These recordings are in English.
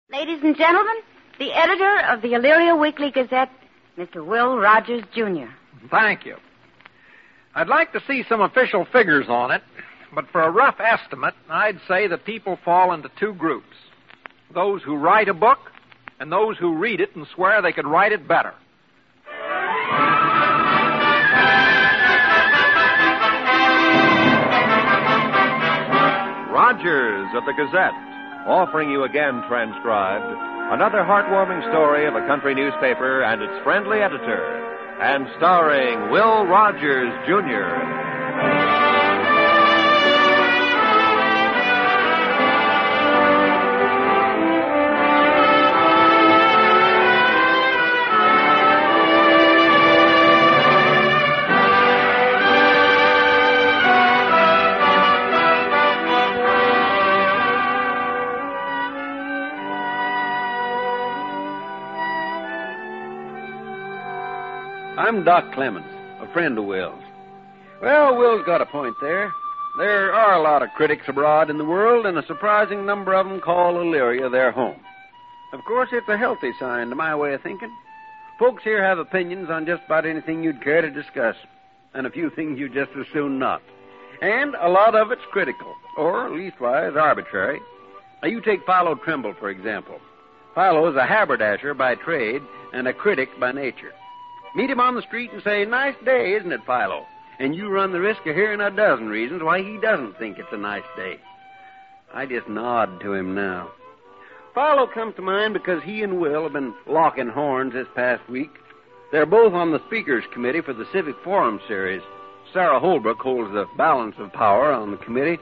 Ladies and gentlemen, the editor of the Elyria Weekly Gazette, Mr. Will Rogers, Jr. Thank you. I'd like to see some official figures on it, but for a rough estimate, I'd say that people fall into two groups. Those who write a book and those who read it and swear they could write it better. Rogers of the Gazette, offering you again transcribed another heartwarming story of a country newspaper and its friendly editor, and starring Will Rogers, Jr. I'm Doc Clemens, a friend of Will's. Well, Will's got a point there. There are a lot of critics abroad in the world, and a surprising number of them call Elyria their home. Of course, it's a healthy sign to my way of thinking. Folks here have opinions on just about anything you'd care to discuss, and a few things you'd just as soon not. And a lot of it's critical, or leastwise arbitrary. Now, you take Philo Trimble, for example. Philo's a haberdasher by trade and a critic by nature. Meet him on the street and say, "Nice day, isn't it, Philo?" And you run the risk of hearing a dozen reasons why he doesn't think it's a nice day. I just nod to him now. Philo comes to mind because he and Will have been locking horns this past week. They're both on the Speakers Committee for the Civic Forum series. Sarah Holbrook holds the balance of power on the committee.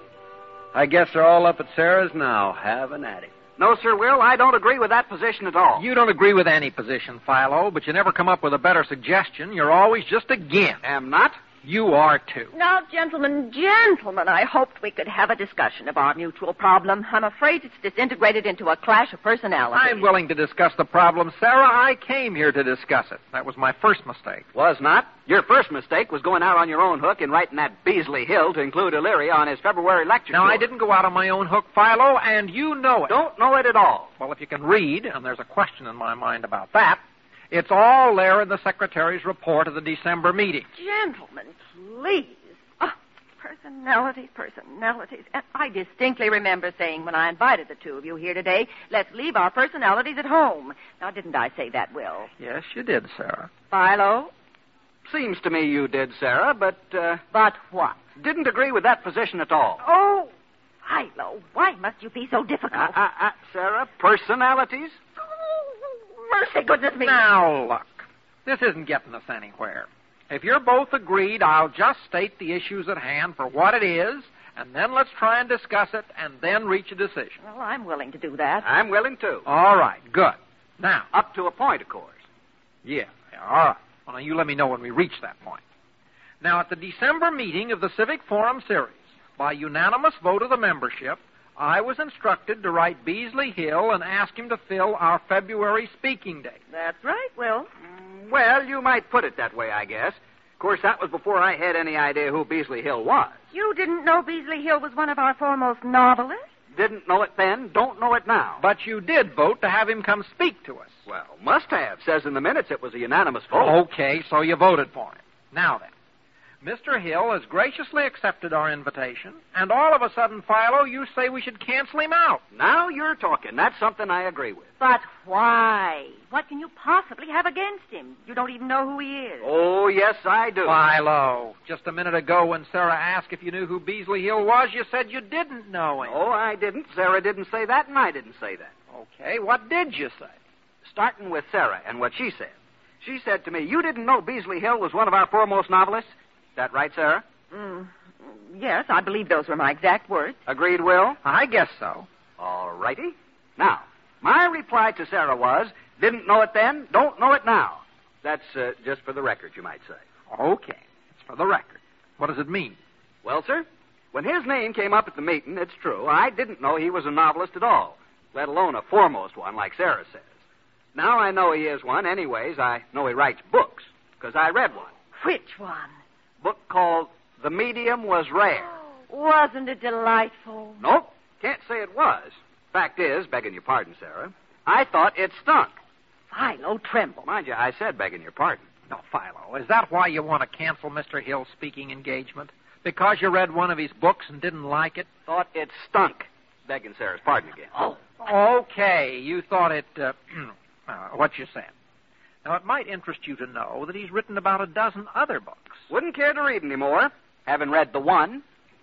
I guess they're all up at Sarah's now, having at it. No, Sir Will, I don't agree with that position at all. You don't agree with any position, Philo, but you never come up with a better suggestion. You're always just against. Am not? You are, too. Now, gentlemen, I hoped we could have a discussion of our mutual problem. I'm afraid it's disintegrated into a clash of personalities. I'm willing to discuss the problem, Sarah. I came here to discuss it. That was my first mistake. Was not. Your first mistake was going out on your own hook and writing that Beasley Hill to include Elyria on his February lecture Now, tour. I didn't go out on my own hook, Philo, and you know it. Don't know it at all. Well, if you can read, and there's a question in my mind about that, it's all there in the Secretary's report of the December meeting. Gentlemen, please. Personalities. And I distinctly remember saying when I invited the two of you here today, let's leave our personalities at home. Now, didn't I say that, Will? Yes, you did, Sarah. Philo? Seems to me you did, Sarah, but, But what? didn't agree with that position at all. Oh, Philo, why must you be so difficult? Sarah, personalities? Mercy, goodness me. Now, look, this isn't getting us anywhere. If you're both agreed, I'll just state the issues at hand for what it is, and then let's try and discuss it, and then reach a decision. Well, I'm willing to do that. I'm willing to. All right, good. Now, Up to a point, of course. yeah, all right. Well, now, you let me know when we reach that point. Now, at the December meeting of the Civic Forum series, by unanimous vote of the membership, I was instructed to write Beasley Hill and ask him to fill our February speaking date. That's right, Will. Well, you might put it that way, I guess. Of course, that was before I had any idea who Beasley Hill was. You didn't know Beasley Hill was one of our foremost novelists? Didn't know it then, don't know it now. But you did vote to have him come speak to us. Well, must have. Says in the minutes it was a unanimous vote. Okay, so you voted for him. Now then, Mr. Hill has graciously accepted our invitation, and all of a sudden, Philo, you say we should cancel him out. Now you're talking. That's something I agree with. But why? What can you possibly have against him? You don't even know who he is. Oh, yes, I do. Philo, just a minute ago when Sarah asked if you knew who Beasley Hill was, you said you didn't know him. Oh, I didn't. Sarah didn't say that, and I didn't say that. Okay, what did you say? Starting with Sarah and what she said. She said to me, you didn't know Beasley Hill was one of our foremost novelists? Is that right, Sarah? Yes, I believe those were my exact words. Agreed, Will? I guess so. All righty. Now, my reply to Sarah was, didn't know it then, don't know it now. That's just for the record, you might say. Okay, it's for the record. What does it mean? Well, sir, when his name came up at the meeting, it's true, I didn't know he was a novelist at all, let alone a foremost one like Sarah says. Now I know he is one. Anyways, I know he writes books, because I read one. Which one? Book called The Medium Was Rare. Wasn't it delightful? Nope, can't say it was. Fact is, begging your pardon, Sarah, I thought it stunk. Philo Tremble. Mind you, I said begging your pardon. No, Philo, is that why you want to cancel Mr. Hill's speaking engagement? Because you read one of his books and didn't like it? Thought it stunk. Begging Sarah's pardon again. Oh. Okay, you thought it, what you said. Now, it might interest you to know that he's written about a dozen other books. Wouldn't care to read any more. Haven't read the one.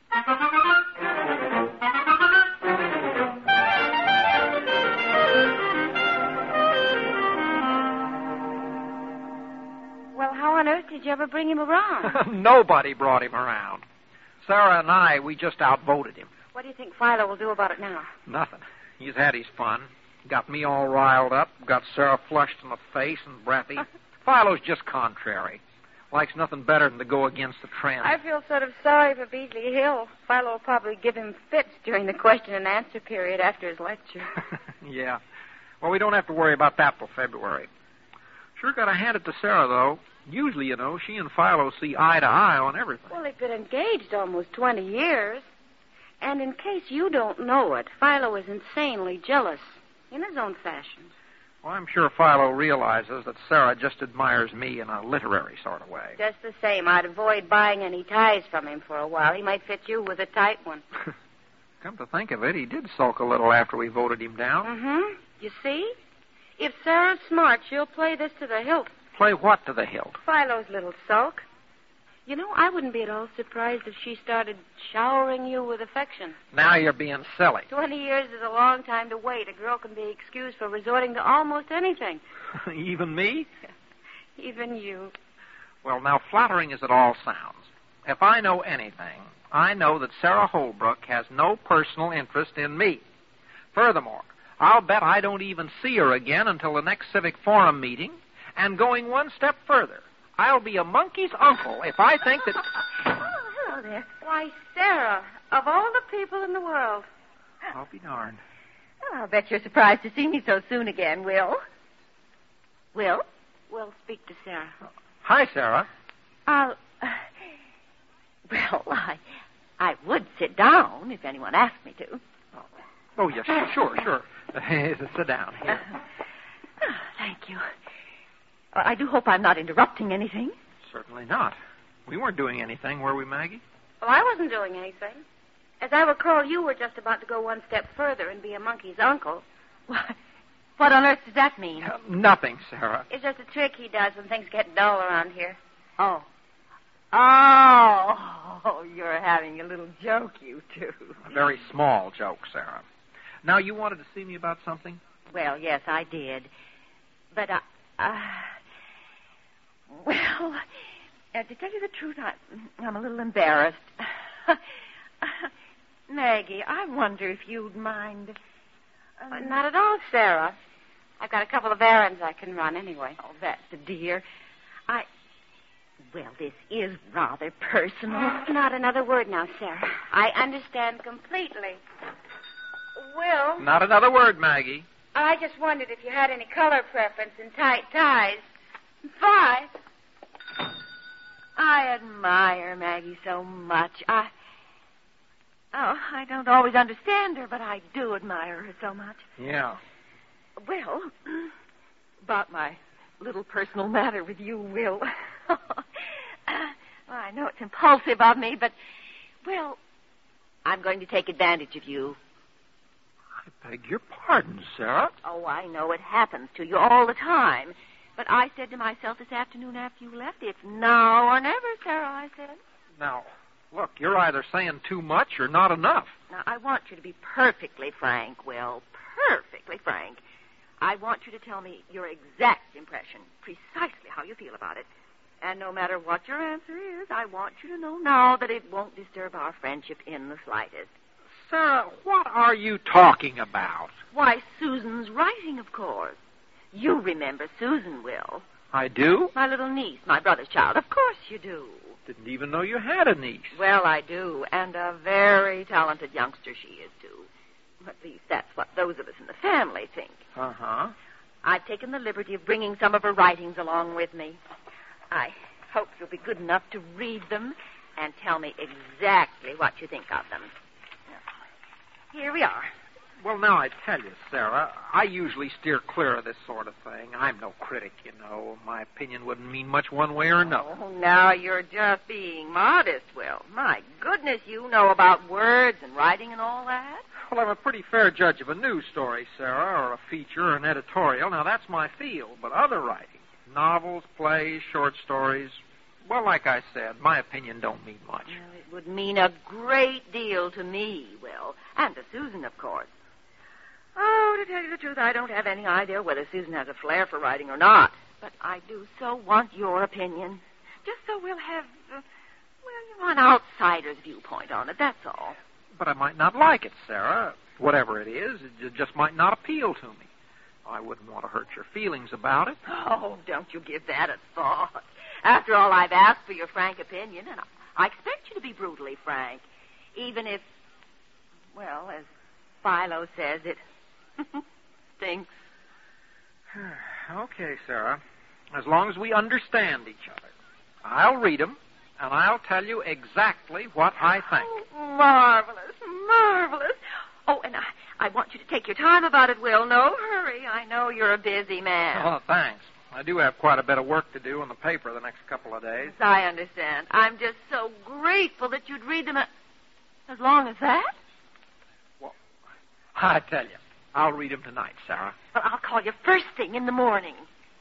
Well, how on earth did you ever bring him around? Nobody brought him around. Sarah and I, we just outvoted him. What do you think Philo will do about it now? Nothing. He's had his fun. Got me all riled up. Got Sarah flushed in the face and breathy. Philo's just contrary. Likes nothing better than to go against the trend. I feel sort of sorry for Beasley Hill. Philo will probably give him fits during the question and answer period after his lecture. Yeah. Well, we don't have to worry about that till February. Sure got to hand it to Sarah, though. Usually, you know, she and Philo see eye to eye on everything. Well, they've been engaged almost 20 years. And in case you don't know it, Philo is insanely jealous in his own fashion. Well, I'm sure Philo realizes that Sarah just admires me in a literary sort of way. Just the same, I'd avoid buying any ties from him for a while. He might fit you with a tight one. Come to think of it, he did sulk a little after we voted him down. Mm-hmm. You see? If Sarah's smart, she'll play this to the hilt. Play what to the hilt? Philo's little sulk. You know, I wouldn't be at all surprised if she started showering you with affection. Now you're being silly. 20 years is a long time to wait. A girl can be excused for resorting to almost anything. Even me? Even you. Well, now, flattering as it all sounds, if I know anything, I know that Sarah Holbrook has no personal interest in me. Furthermore, I'll bet I don't even see her again until the next Civic Forum meeting, and going one step further, I'll be a monkey's uncle if I think that... Oh, hello there. Why, Sarah, of all the people in the world. I'll be darned. Oh, I'll bet you're surprised to see me so soon again, Will. Will? We'll speak to Sarah. Hi, Sarah. Well, I would sit down if anyone asked me to. Oh, yes, sure. Sit down. Here. Thank you. I do hope I'm not interrupting anything. Certainly not. We weren't doing anything, were we, Maggie? Well, I wasn't doing anything. As I recall, you were just about to go one step further and be a monkey's uncle. What on earth does that mean? Nothing, Sarah. It's just a trick he does when things get dull around here. Oh, you're having a little joke, you two. A very small joke, Sarah. Now, you wanted to see me about something? Well, yes, I did. But, to tell you the truth, I'm a little embarrassed. Maggie, I wonder if you'd mind... Not at all, Sarah. I've got a couple of errands I can run anyway. Oh, that's a dear. Well, this is rather personal. Not another word now, Sarah. I understand completely. Will? Not another word, Maggie. I just wondered if you had any color preference in tight ties. Bye. I admire Maggie so much. I don't always understand her, but I do admire her so much. Yeah. Well, about my little personal matter with you, Will. I know it's impulsive of me, but, well, I'm going to take advantage of you. I beg your pardon, Sarah. Oh, I know it happens to you all the time. But I said to myself this afternoon after you left, it's now or never, Sarah, I said. Now, look, you're either saying too much or not enough. Now, I want you to be perfectly frank, Will. Perfectly frank. I want you to tell me your exact impression, precisely how you feel about it. And no matter what your answer is, I want you to know now that it won't disturb our friendship in the slightest. Sarah, what are you talking about? Why, Susan's writing, of course. You remember Susan, Will. I do? My little niece, my brother's child. Of course you do. Didn't even know you had a niece. Well, I do, and a very talented youngster she is, too. At least that's what those of us in the family think. Uh-huh. I've taken the liberty of bringing some of her writings along with me. I hope you'll be good enough to read them and tell me exactly what you think of them. Here we are. Well, now I tell you, Sarah, I usually steer clear of this sort of thing. I'm no critic, you know. My opinion wouldn't mean much one way or another. Oh, now you're just being modest, Will. My goodness, you know about words and writing and all that. Well, I'm a pretty fair judge of a news story, Sarah, or a feature or an editorial. Now, that's my field. But other writing, novels, plays, short stories, well, like I said, my opinion don't mean much. Well, it would mean a great deal to me, Will. And to Susan, of course. Oh, to tell you the truth, I don't have any idea whether Susan has a flair for writing or not. But I do so want your opinion. Just so we'll have, an outsider's viewpoint on it, that's all. But I might not like it, Sarah. Whatever it is, it just might not appeal to me. I wouldn't want to hurt your feelings about it. Oh, don't you give that a thought. After all, I've asked for your frank opinion, and I expect you to be brutally frank. Even if, well, as Philo says, it stinks. Okay, Sarah. As long as we understand each other. I'll read them, and I'll tell you exactly what I think. Oh, marvelous, marvelous. Oh, and I want you to take your time about it, Will. No hurry. I know you're a busy man. Oh, thanks. I do have quite a bit of work to do in the paper the next couple of days. Yes, I understand. I'm just so grateful that you'd read them as long as that. Well, I tell you, I'll read them tonight, Sarah. Well, I'll call you first thing in the morning.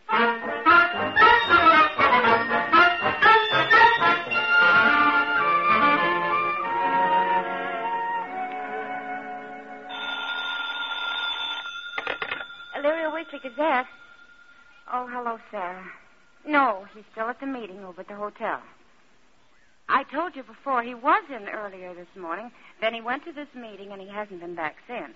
Elyria Weekly Gazette. Oh, hello, Sarah. No, he's still at the meeting over at the hotel. I told you before he was in earlier this morning. Then he went to this meeting, and he hasn't been back since.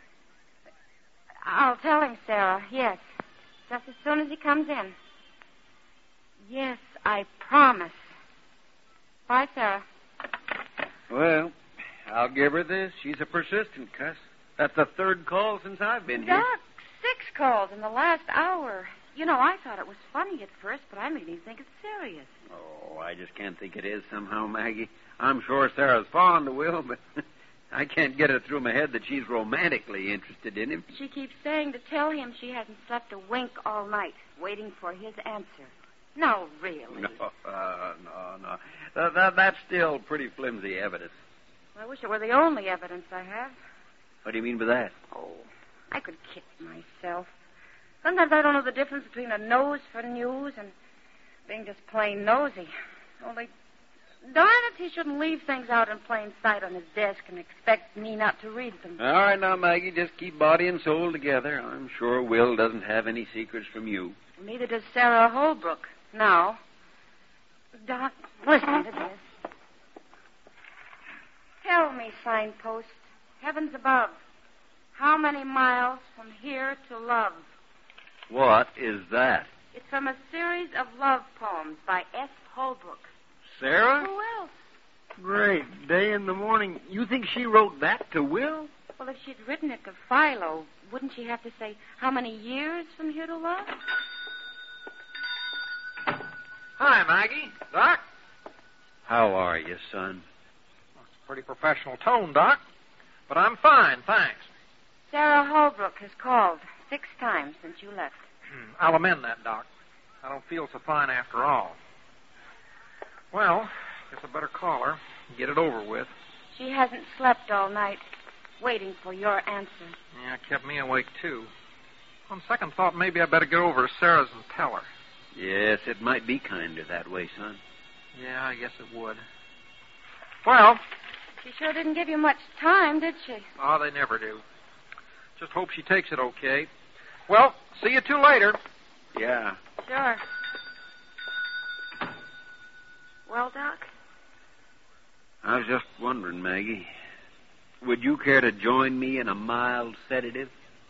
I'll tell him, Sarah, yes. Just as soon as he comes in. Yes, I promise. Bye, Sarah. Well, I'll give her this. She's a persistent cuss. That's the third call since I've been here. Doc, 6 calls in the last hour. You know, I thought it was funny at first, but I'm beginning to think it's serious. Oh, I just can't think it is somehow, Maggie. I'm sure Sarah's fond of Will, but I can't get it through my head that she's romantically interested in him. She keeps saying to tell him she hasn't slept a wink all night, waiting for his answer. No, really. No. That's still pretty flimsy evidence. I wish it were the only evidence I have. What do you mean by that? Oh, I could kick myself. Sometimes I don't know the difference between a nose for news and being just plain nosy. Only, darn it, he shouldn't leave things out in plain sight on his desk and expect me not to read them. All right, now, Maggie, just keep body and soul together. I'm sure Will doesn't have any secrets from you. Neither does Sarah Holbrook. Now, Doc, listen to this. Tell me, signpost, heavens above, how many miles from here to love? What is that? It's from a series of love poems by S. Holbrook. Sarah? Who else? Great day in the morning. You think she wrote that to Will? Well, if she'd written it to Philo, wouldn't she have to say how many years from here to love? Hi, Maggie. Doc? How are you, son? That's a pretty professional tone, Doc. But I'm fine, thanks. Sarah Holbrook has called 6 times since you left. I'll amend that, Doc. I don't feel so fine after all. Well, guess I better call her and get it over with. She hasn't slept all night, waiting for your answer. Yeah, it kept me awake, too. On second thought, maybe I better get over to Sarah's and tell her. Yes, it might be kinder that way, son. Yeah, I guess it would. Well... She sure didn't give you much time, did she? Oh, they never do. Just hope she takes it okay. Well, see you 2 later. Yeah. Sure. Well, Doc? I was just wondering, Maggie. Would you care to join me in a mild sedative?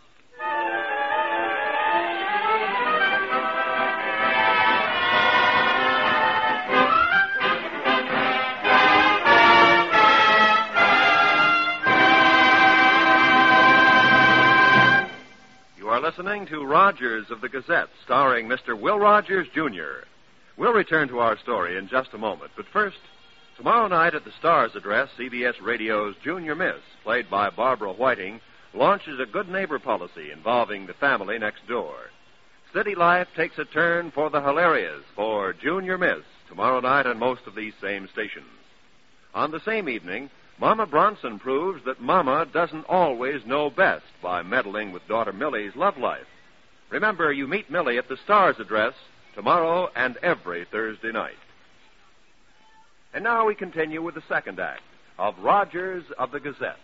Listening to Rogers of the Gazette, starring Mr. Will Rogers, Jr. We'll return to our story in just a moment, but first, tomorrow night at the Star's address, CBS Radio's Junior Miss, played by Barbara Whiting, launches a good neighbor policy involving the family next door. City life takes a turn for the hilarious for Junior Miss tomorrow night on most of these same stations. On the same evening, Mama Bronson proves that Mama doesn't always know best by meddling with daughter Millie's love life. Remember, you meet Millie at the Star's address tomorrow and every Thursday night. And now we continue with the second act of Rogers of the Gazette.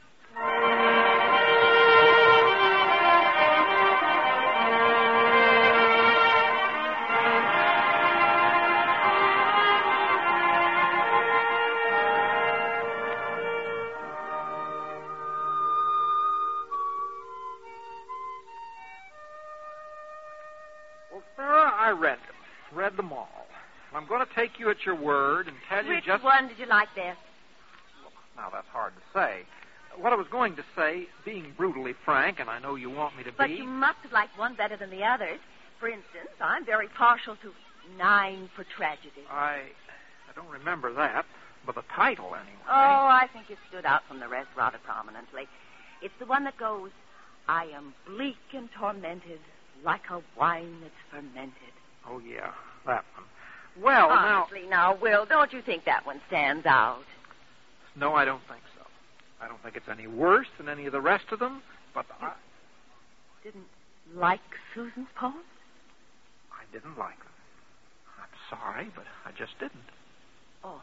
Well, Sarah, I read them all. I'm going to take you at your word and tell you Which just... one did you like best? Now, that's hard to say. What I was going to say, being brutally frank, and I know you want me to But be... you must have liked one better than the others. For instance, I'm very partial to 9 for Tragedy. I don't remember that, but the title, anyway. Oh, I think it stood out from the rest rather prominently. It's the one that goes, I am bleak and tormented, like a wine that's fermented. Oh, yeah, that one. Well, Honestly, now, Will, don't you think that one stands out? No, I don't think so. I don't think it's any worse than any of the rest of them, but I Didn't like Susan's poems? didn't like them. I'm sorry, but I just didn't. Oh.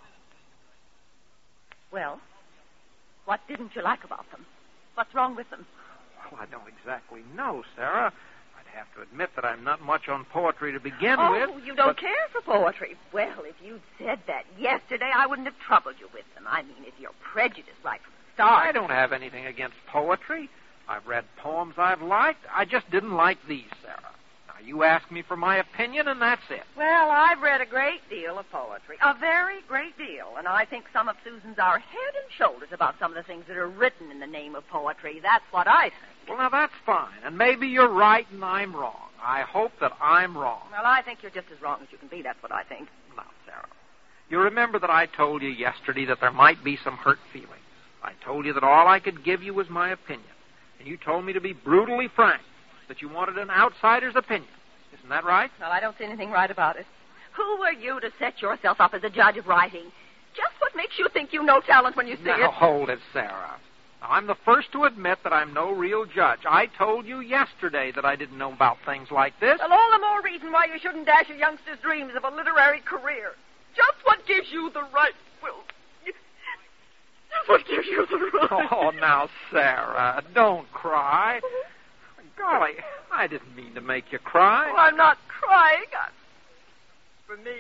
Well, what didn't you like about them? What's wrong with them? Well, I don't exactly know, Sarah. I'd have to admit that I'm not much on poetry to begin with. Oh, you don't care for poetry. Well, if you'd said that yesterday, I wouldn't have troubled you with them. I mean, if you're prejudiced right from the start. I don't have anything against poetry. I've read poems I've liked. I just didn't like these, Sarah. Now, you asked me for my opinion, and that's it. Well, I've read a great deal of poetry. A very great deal. And I think some of Susan's are head and shoulders about some of the things that are written in the name of poetry. That's what I think. Well, now, that's fine. And maybe you're right and I'm wrong. I hope that I'm wrong. Well, I think you're just as wrong as you can be. That's what I think. Now, Sarah, you remember that I told you yesterday that there might be some hurt feelings. I told you that all I could give you was my opinion. And you told me to be brutally frank, that you wanted an outsider's opinion. Isn't that right? Well, I don't see anything right about it. Who are you to set yourself up as a judge of writing? Just what makes you think you know talent when you see Now, it? hold it, Sarah. Now, I'm the first to admit that I'm no real judge. I told you yesterday that I didn't know about things like this. Well, all the more reason why you shouldn't dash a youngster's dreams of a literary career. Just what gives you the right, Will. Just what gives you the right. Oh, now, Sarah, don't cry. Golly, I didn't mean to make you cry. Oh, I'm not crying. For me.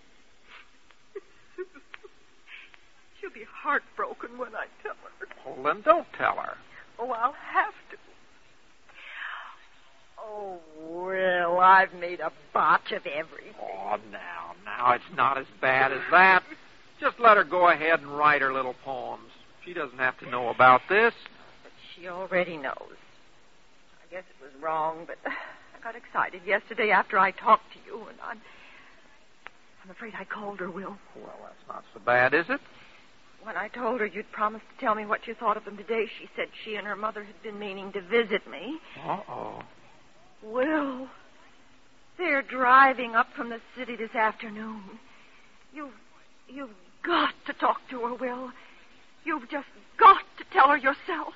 She'll be heartbroken when I tell her. Well, then don't tell her. Oh, I'll have to. Oh, Will, I've made a botch of everything. Oh, now, it's not as bad as that. Just let her go ahead and write her little poems. She doesn't have to know about this. But she already knows. I guess it was wrong, but I got excited yesterday after I talked to you, and I'm afraid I called her, Will. Well, that's not so bad, is it? When I told her you'd promised to tell me what you thought of them today, she said she and her mother had been meaning to visit me. Uh-oh. Will, they're driving up from the city this afternoon. You've got to talk to her, Will. You've just got to tell her yourself.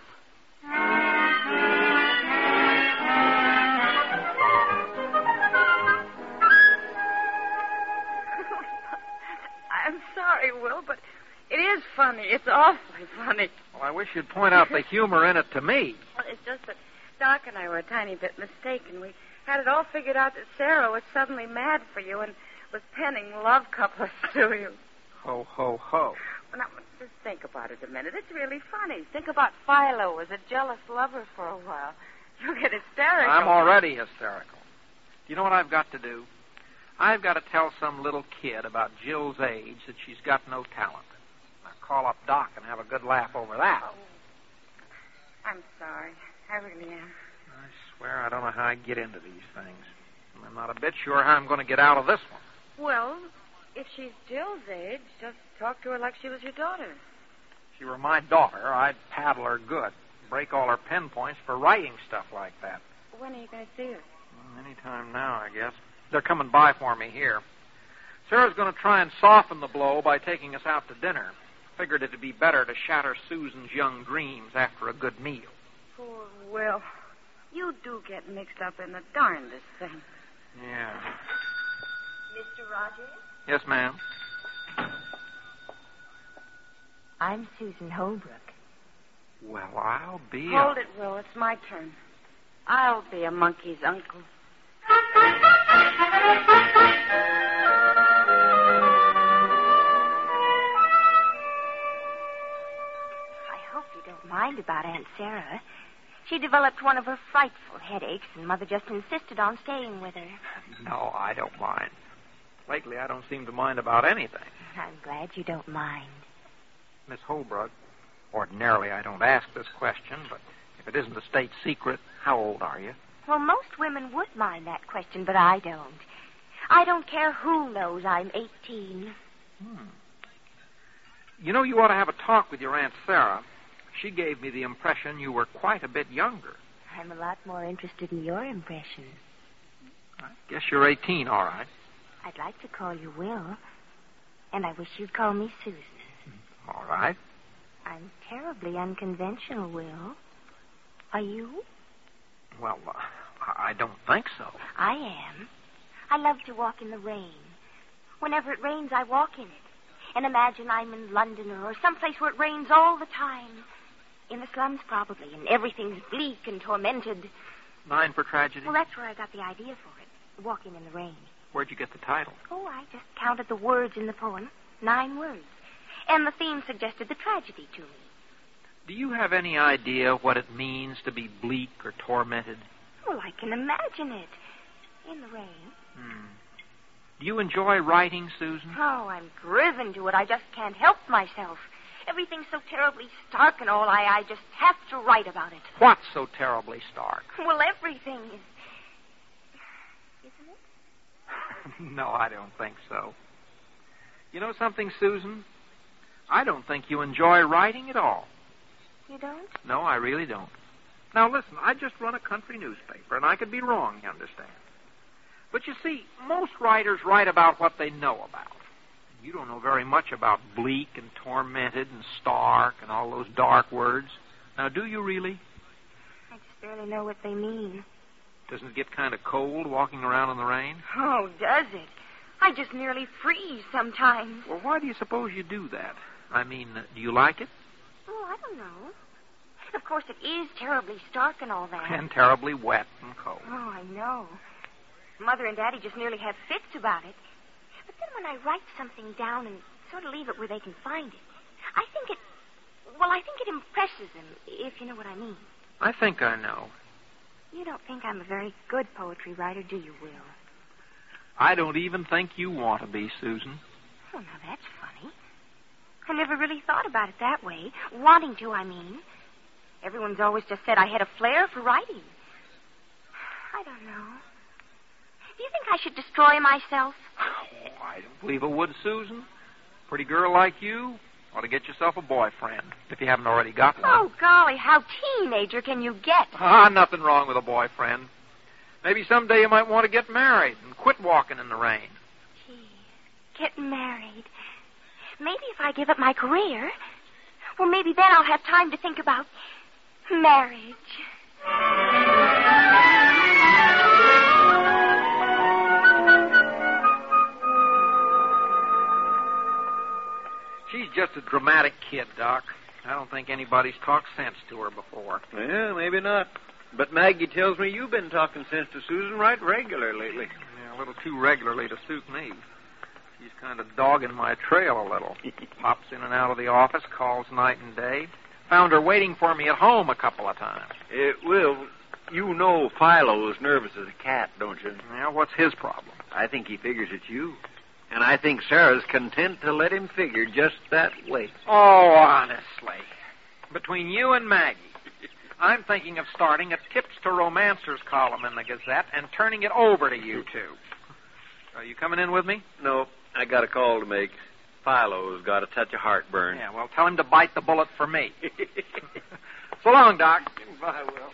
I'm sorry, Will, but it is funny. It's awfully funny. Well, I wish you'd point out the humor in it to me. Well, it's just that Doc and I were a tiny bit mistaken. We had it all figured out that Sarah was suddenly mad for you and was penning love couplets to you. Ho, ho, ho. Well, now, just think about it a minute. It's really funny. Think about Philo as a jealous lover for a while. You'll get hysterical. I'm already hysterical. Do you know what I've got to do? I've got to tell some little kid about Jill's age that she's got no talent. Now call up Doc and have a good laugh over that. Oh. I'm sorry. I really am. I swear I don't know how I get into these things. And I'm not a bit sure how I'm going to get out of this one. Well, if she's Jill's age, just talk to her like she was your daughter. If she were my daughter, I'd paddle her good. break all her pen points for writing stuff like that. When are you going to see her? Any time now, I guess. They're coming by for me here. Sarah's going to try and soften the blow by taking us out to dinner. Figured it'd be better to shatter Susan's young dreams after a good meal. Poor Will. You do get mixed up in the darndest thing. Yeah. Mr. Rogers? Yes, ma'am. I'm Susan Holbrook. Well, I'll be... Hold it, Will. It's my turn. I'll be a monkey's uncle. I hope you don't mind about Aunt Sarah. She developed one of her frightful headaches, and Mother just insisted on staying with her. No, I don't mind. Lately, I don't seem to mind about anything. I'm glad you don't mind. Miss Holbrook, ordinarily I don't ask this question, but if it isn't a state secret, how old are you? Well, most women would mind that question, but I don't. I don't care who knows I'm 18. You know, you ought to have a talk with your Aunt Sarah. She gave me the impression you were quite a bit younger. I'm a lot more interested in your impression. I guess you're 18, all right. I'd like to call you Will, and I wish you'd call me Susan. All right. I'm terribly unconventional, Will. Are you? Well, I don't think so. I am. I love to walk in the rain. Whenever it rains, I walk in it. And imagine I'm in London or someplace where it rains all the time. In the slums, probably, and everything's bleak and tormented. 9 for tragedy? Well, that's where I got the idea for it, walking in the rain. Where'd you get the title? Oh, I just counted the words in the poem. 9 words. And the theme suggested the tragedy to me. Do you have any idea what it means to be bleak or tormented? Well, I can imagine it. In the rain. Do you enjoy writing, Susan? Oh, I'm driven to it. I just can't help myself. Everything's so terribly stark and all. I just have to write about it. What's so terribly stark? Well, everything is. Isn't it? No, I don't think so. You know something, Susan? I don't think you enjoy writing at all. You don't? No, I really don't. Now, listen, I just run a country newspaper, and I could be wrong, you understand. But you see, most writers write about what they know about. You don't know very much about bleak and tormented and stark and all those dark words. Now, do you really? I just barely know what they mean. Doesn't it get kind of cold walking around in the rain? Oh, does it? I just nearly freeze sometimes. Well, why do you suppose you do that? I mean, do you like it? Oh, I don't know. Of course, it is terribly stark and all that. And terribly wet and cold. Oh, I know. Mother and Daddy just nearly have fits about it. But then when I write something down and sort of leave it where they can find it, I think it impresses them, if you know what I mean. I think I know. You don't think I'm a very good poetry writer, do you, Will? I don't even think you want to be, Susan. Oh, now that's funny. I never really thought about it that way. Wanting to, I mean. Everyone's always just said I had a flair for writing. I don't know. Do you think I should destroy myself? Oh, I don't believe it would, Susan. Pretty girl like you ought to get yourself a boyfriend, if you haven't already got one. Oh, golly, how teenager can you get? Nothing wrong with a boyfriend. Maybe someday you might want to get married and quit walking in the rain. Gee, get married. Maybe if I give up my career, well, maybe then I'll have time to think about marriage. She's just a dramatic kid, Doc. I don't think anybody's talked sense to her before. Yeah, maybe not. But Maggie tells me you've been talking sense to Susan right regular lately. Yeah, a little too regularly to suit me. She's kind of dogging my trail a little. Pops in and out of the office, calls night and day. Found her waiting for me at home a couple of times. Will, you know Philo's nervous as a cat, don't you? Yeah, what's his problem? I think he figures it's you. And I think Sarah's content to let him figure just that way. Oh, honestly. Between you and Maggie, I'm thinking of starting a Tips to Romancers column in the Gazette and turning it over to you two. Are you coming in with me? No, I got a call to make. Philo's got a touch of heartburn. Yeah, well, tell him to bite the bullet for me. So long, Doc. Goodbye, Will.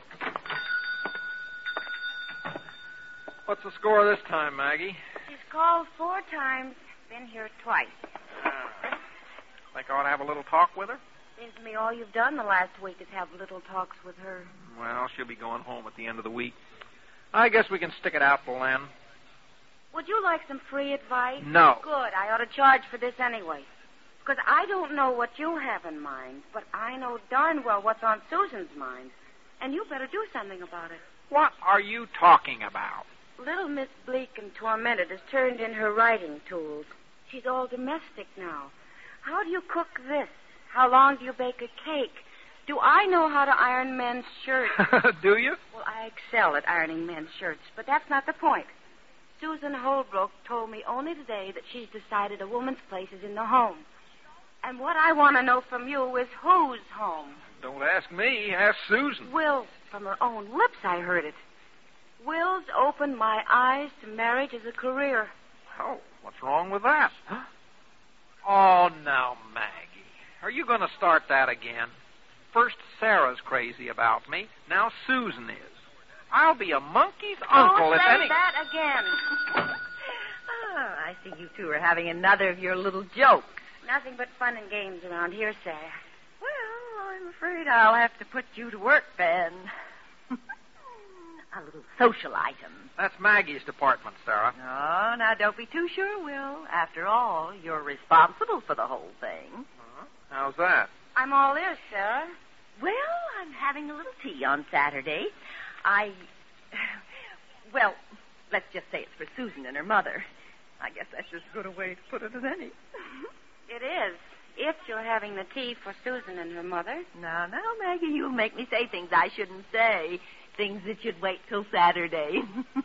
What's the score this time, Maggie? She's called 4 times, been here twice. Think I ought to have a little talk with her? Seems to me all you've done the last week is have little talks with her. Well, she'll be going home at the end of the week. I guess we can stick it out till then. Would you like some free advice? No. Good. I ought to charge for this anyway. Because I don't know what you have in mind, but I know darn well what's on Susan's mind. And you better do something about it. What are you talking about? Little Miss Bleak and Tormented has turned in her writing tools. She's all domestic now. How do you cook this? How long do you bake a cake? Do I know how to iron men's shirts? Do you? Well, I excel at ironing men's shirts, but that's not the point. Susan Holbrook told me only today that she's decided a woman's place is in the home. And what I want to know from you is whose home? Don't ask me. Ask Susan. Will, from her own lips I heard it. Will's opened my eyes to marriage as a career. Oh, what's wrong with that? Oh, now, Maggie. Are you going to start that again? First, Sarah's crazy about me. Now, Susan is. I'll be a monkey's uncle if any... Don't say that again. Oh, I see you two are having another of your little jokes. Nothing but fun and games around here, Sarah. Well, I'm afraid I'll have to put you to work, Ben. A little social item. That's Maggie's department, Sarah. No, now don't be too sure, Will. After all, you're responsible for the whole thing. How's that? I'm all ears, Sarah. Well, I'm having a little tea on Saturday. Well, let's just say it's for Susan and her mother. I guess that's as good a way to put it as any. It is. If you're having the tea for Susan and her mother. Now, Maggie, you'll make me say things I shouldn't say. Things that should wait till Saturday.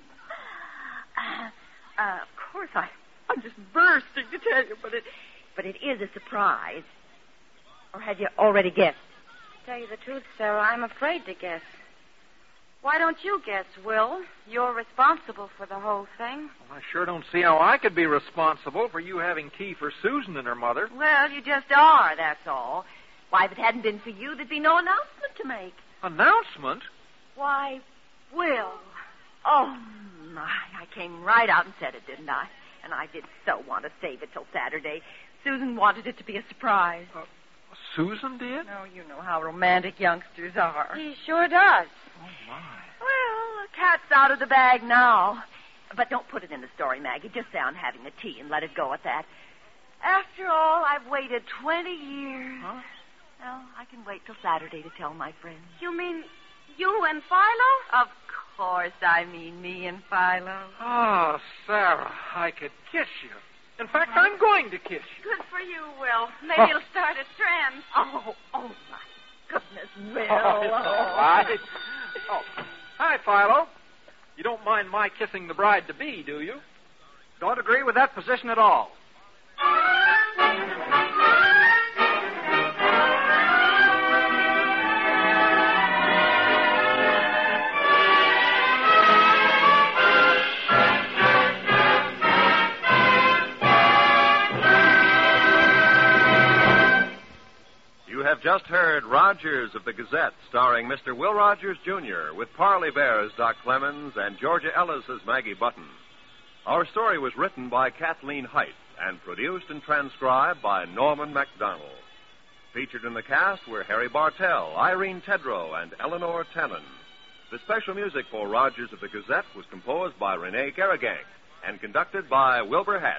Of course, I'm just bursting to tell you, but it is a surprise. Or had you already guessed? To tell you the truth, Sarah, I'm afraid to guess. Why don't you guess, Will? You're responsible for the whole thing. Well, I sure don't see how I could be responsible for you having tea for Susan and her mother. Well, you just are, that's all. Why, if it hadn't been for you, there'd be no announcement to make. Announcement? Why, Will. Oh, my. I came right out and said it, didn't I? And I did so want to save it till Saturday. Susan wanted it to be a surprise. Susan did? Oh, you know how romantic youngsters are. He sure does. Oh, my. Well, the cat's out of the bag now. But don't put it in the story, Maggie. Just say I'm having the tea and let it go at that. After all, I've waited 20 years. Huh? Well, I can wait till Saturday to tell my friends. You mean you and Philo? Of course I mean me and Philo. Oh, Sarah, I could kiss you. In fact, I'm going to kiss you. Good for you, Will. Maybe it'll start a trend. Oh, my goodness, Will. Oh, it's all right. Oh, hi, Philo. You don't mind my kissing the bride-to-be, do you? Don't agree with that position at all. You have just heard Rogers of the Gazette, starring Mr. Will Rogers, Jr., with Parley Bear as Doc Clemens and Georgia Ellis as Maggie Button. Our story was written by Kathleen Height and produced and transcribed by Norman MacDonald. Featured in the cast were Harry Bartell, Irene Tedrow, and Eleanor Tannen. The special music for Rogers of the Gazette was composed by Rene Garrigang and conducted by Wilbur Hatch.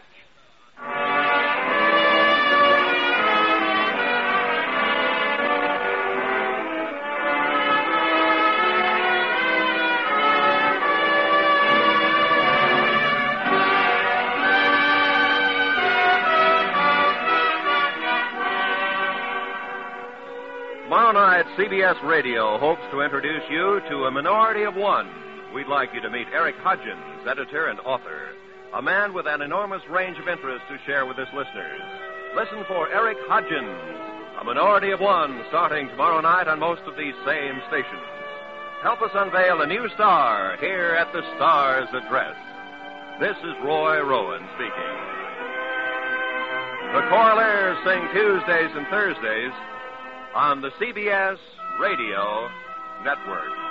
Tomorrow night, CBS Radio hopes to introduce you to A Minority of One. We'd like you to meet Eric Hudgens, editor and author, a man with an enormous range of interests to share with his listeners. Listen for Eric Hudgens, A Minority of One, starting tomorrow night on most of these same stations. Help us unveil a new star here at the Star's Address. This is Roy Rowan speaking. The Coraliers sing Tuesdays and Thursdays on the CBS Radio Network.